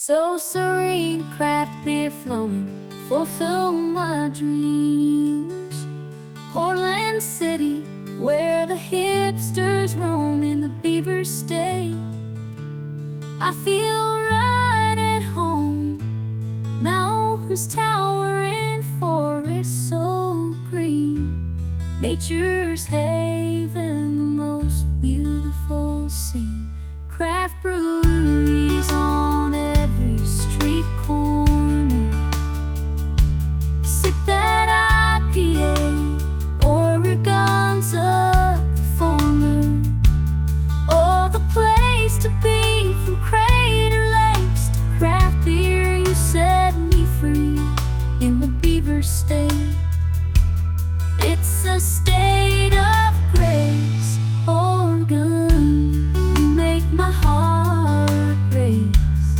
So serene, craft beer flowing, fulfill my dreams. Portland City, where the hipsters roam and the beavers stay. I feel right at home. Mountains towering, forests so green. Nature's haven, the most beautiful scene. Craft breweries on every street corner. Sip that IPA, Oregonza, the former. Oh, the place to be, from Crater Lakes to craft beer. You set me free in the Beaver State. It's a state of grace, Oregon. You make my heart race.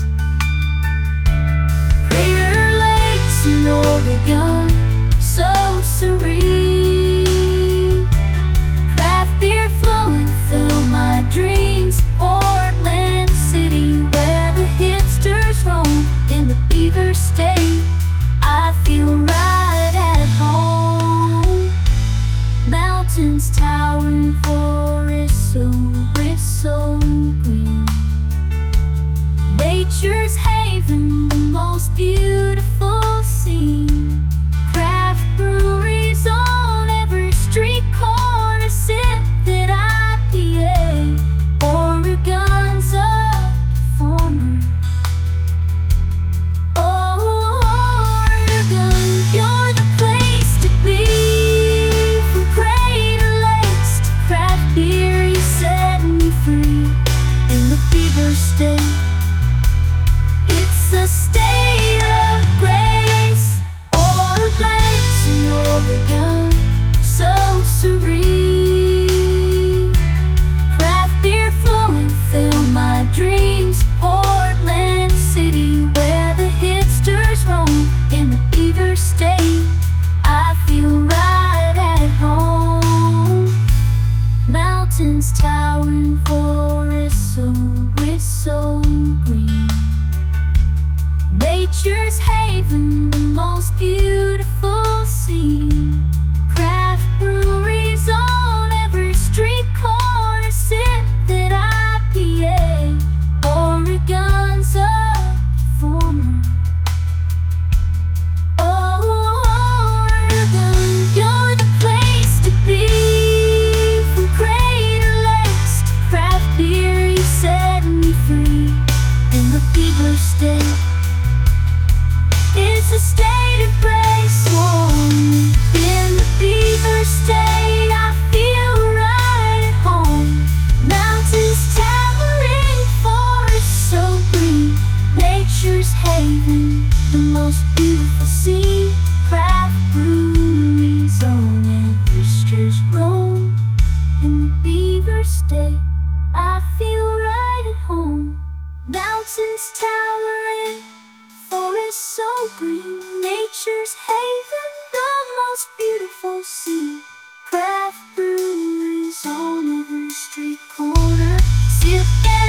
Crater Lakes in Oregon, so serene. Craft beer flowing, fill my dreams. Portland City, where the hipsters roam in the Beaver State. I feel right at home. Mountains towering, forests so rich, so green. Nature's haven, the most beautiful scene. Craft breweries on every street corner. Sip that IPA, Oregonza, former. Oregon, you're the place to be. From Crater Lakes to craft beer, you set me free in the Beaver State. It's a state of grace, Portland in Oregon, so serene. Craft beer flowing, fill my dreams. Portland City, where the hipsters roam in the Beaver State. I feel right at home. Mountains towering, forests so rich, so green. Nature's haven, the most beautiful scene. Craft breweries on every street corner. Sip that IPA, Oregonza, former. Oregon, you're the place to be. From Crater Lakes to craft beer, you set me free in the Beaver State. It's a state of grace, warm in the Beaver State. I feel right at home. Mountains towering, forests so green. Nature's haven, the most beautiful scene. Craft breweries on every street roam in the Beaver State. I feel right at home. Mountains towering, forests so green. Nature's haven, the most beautiful scene. Craft breweries on every street corner. Sip